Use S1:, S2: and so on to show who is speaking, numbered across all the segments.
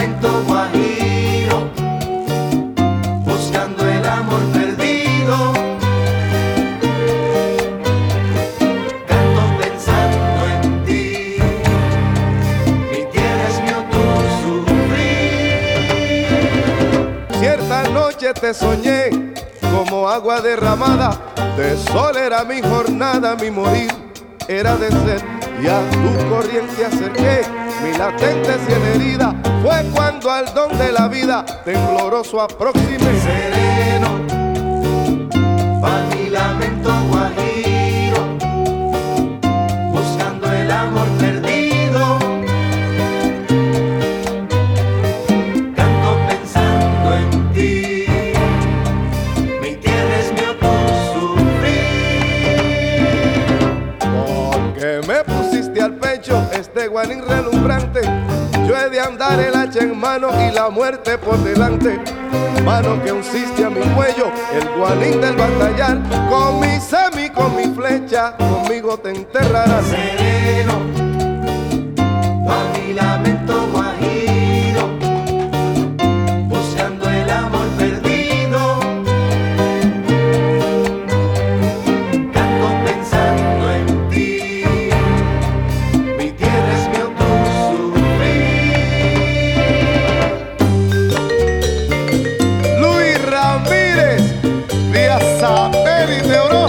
S1: lamento guajiro, buscando el amor perdido. Canto pensando en ti, mi tierra es mi otro sufrir.
S2: Cierta noche te soñé como agua derramada, de sol era mi jornada, mi morir era de sed, y a tu corriente acerqué mi latente sien herida. Fue cuando al don de la vida tembloroso aproximé.
S1: Sereno, pa' mi lamento guajiro, buscando el amor perdido. Canto pensando en ti, mi tierra es mi otro sufrir.
S2: Porque me pusiste al pecho este guanín relumbrante, yo he de andar el hacha en mano y la muerte por delante. Mano que unciste a mi cuello, el guanín del batallar, con mi semi, con mi flecha, conmigo te enterrarás.
S1: Sereno, pa' mi lamento guajiro, buscando el amor perdido. Canto pensando en ti, mi tierra es mi otro sufrir.
S2: Luis Ramírez, vía satélite de oro.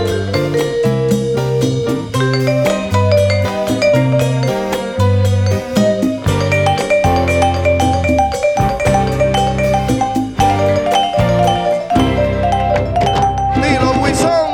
S2: Dilo, Wilson.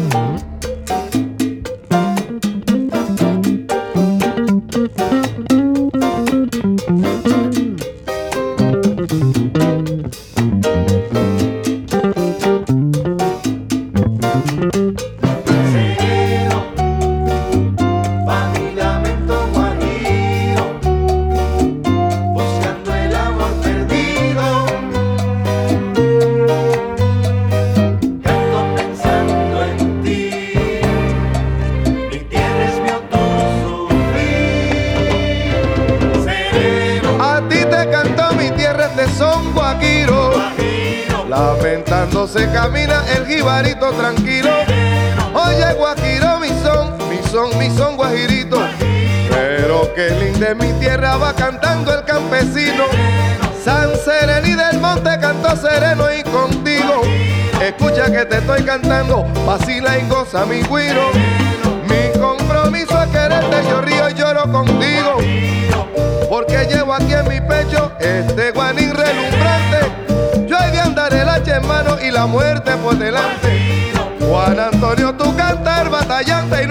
S1: Sereno, pa' mi lamento guajiro, buscando el amor perdido. Canto pensando en ti, mi tierra es mi otro sufrir. Sereno,
S2: A ti te cantó mi tierra este son guajiro,
S1: guajiro,
S2: lamentándose camina el jibarito tranquilo. Oye guajiro, mi son guajirito, pero qué linda es mi tierra, va cantando el campesino. San Serení del monte cantó sereno y contigo. Escucha que te estoy cantando, vacila y goza mi güiro. Mi compromiso es quererte, yo río y lloro contigo, porque llevo aquí en mi pecho este guanín relumbrante. Yo he de andar el hacha en mano y la muerte por delante. Juan Antonio, tu cantar batallante y